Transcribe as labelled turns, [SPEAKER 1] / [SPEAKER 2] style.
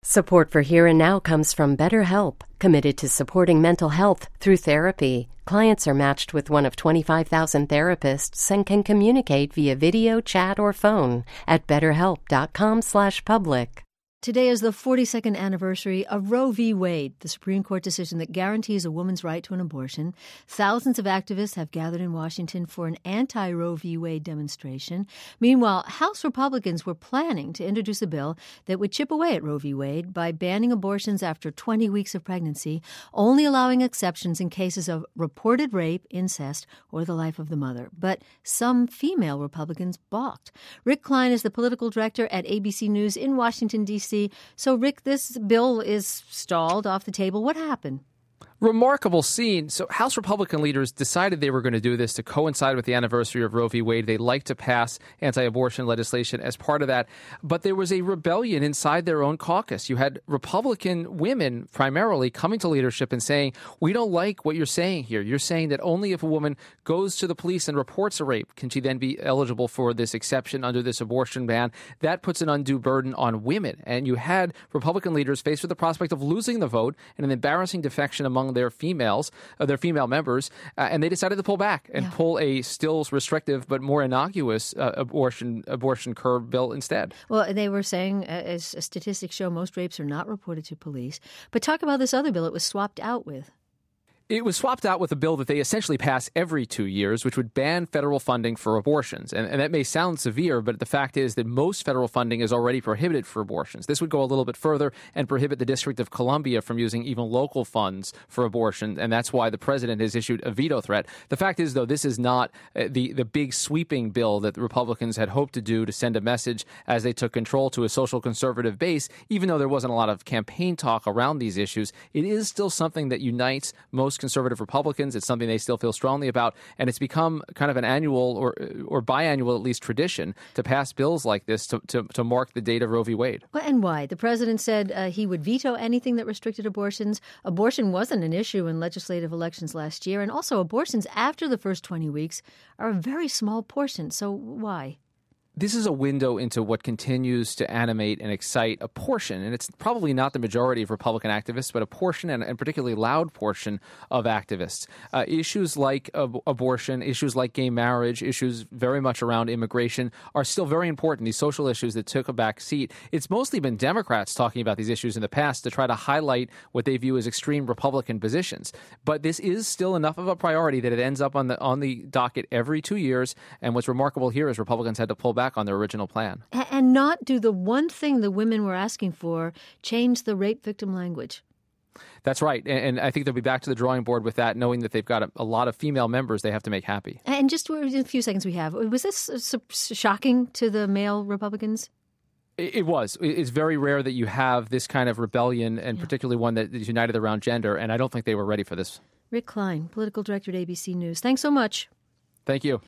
[SPEAKER 1] Support for Here and Now comes from BetterHelp, committed to supporting mental health through therapy. Clients are matched with one of 25,000 therapists and can communicate via video, chat, or phone at betterhelp.com/public.
[SPEAKER 2] Today is the 42nd anniversary of Roe v. Wade, the Supreme Court decision that guarantees a woman's right to an abortion. Thousands of activists have gathered in Washington for an anti-Roe v. Wade demonstration. Meanwhile, House Republicans were planning to introduce a bill that would chip away at Roe v. Wade by banning abortions after 20 weeks of pregnancy, only allowing exceptions in cases of reported rape, incest, or the life of the mother. But some female Republicans balked. Rick Klein is the political director at ABC News in Washington, D.C. So, Rick, this bill is stalled, off the table. What happened?
[SPEAKER 3] Remarkable scene. So House Republican leaders decided they were going to do this to coincide with the anniversary of Roe v. Wade. They like to pass anti-abortion legislation as part of that. But there was a rebellion inside their own caucus. You had Republican women primarily coming to leadership and saying, we don't like what you're saying here. You're saying that only if a woman goes to the police and reports a rape can she then be eligible for this exception under this abortion ban. That puts an undue burden on women. And you had Republican leaders faced with the prospect of losing the vote and an embarrassing defection among their female members, and they decided to pull back and pull a still restrictive but more innocuous abortion curb bill instead.
[SPEAKER 2] Well, they were saying, as statistics show, most rapes are not reported to police. But talk about this other bill it was swapped out with.
[SPEAKER 3] It was swapped out with a bill that they essentially pass every 2 years, which would ban federal funding for abortions. And that may sound severe, but the fact is that most federal funding is already prohibited for abortions. This would go a little bit further and prohibit the District of Columbia from using even local funds for abortion, and that's why the president has issued a veto threat. The fact is, though, this is not the big sweeping bill that the Republicans had hoped to do to send a message as they took control to a social conservative base. Even though there wasn't a lot of campaign talk around these issues, it is still something that unites most conservative Republicans. It's something they still feel strongly about, and it's become kind of an annual or biannual, at least, tradition to pass bills like this to mark the date of Roe v. Wade.
[SPEAKER 2] Well, and why? The president said he would veto anything that restricted abortions. Abortion wasn't an issue in legislative elections last year, and also abortions after the first 20 weeks are a very small portion. So why?
[SPEAKER 3] This is a window into what continues to animate and excite a portion, and it's probably not the majority of Republican activists, but a portion, and particularly loud portion of activists. Issues like abortion, issues like gay marriage, issues very much around immigration are still very important, these social issues that took a back seat. It's mostly been Democrats talking about these issues in the past to try to highlight what they view as extreme Republican positions. But this is still enough of a priority that it ends up on the docket every 2 years, and what's remarkable here is Republicans had to pull back on their original plan.
[SPEAKER 2] And not do the one thing the women were asking for, change the rape victim language.
[SPEAKER 3] That's right. And I think they'll be back to the drawing board with that, knowing that they've got a lot of female members they have to make happy.
[SPEAKER 2] And just in a few seconds we have, was this shocking to the male Republicans?
[SPEAKER 3] It was. It's very rare that you have this kind of rebellion, and particularly one that is united around gender, and I don't think they were ready for this.
[SPEAKER 2] Rick Klein, political director at ABC News. Thanks so much.
[SPEAKER 3] Thank you.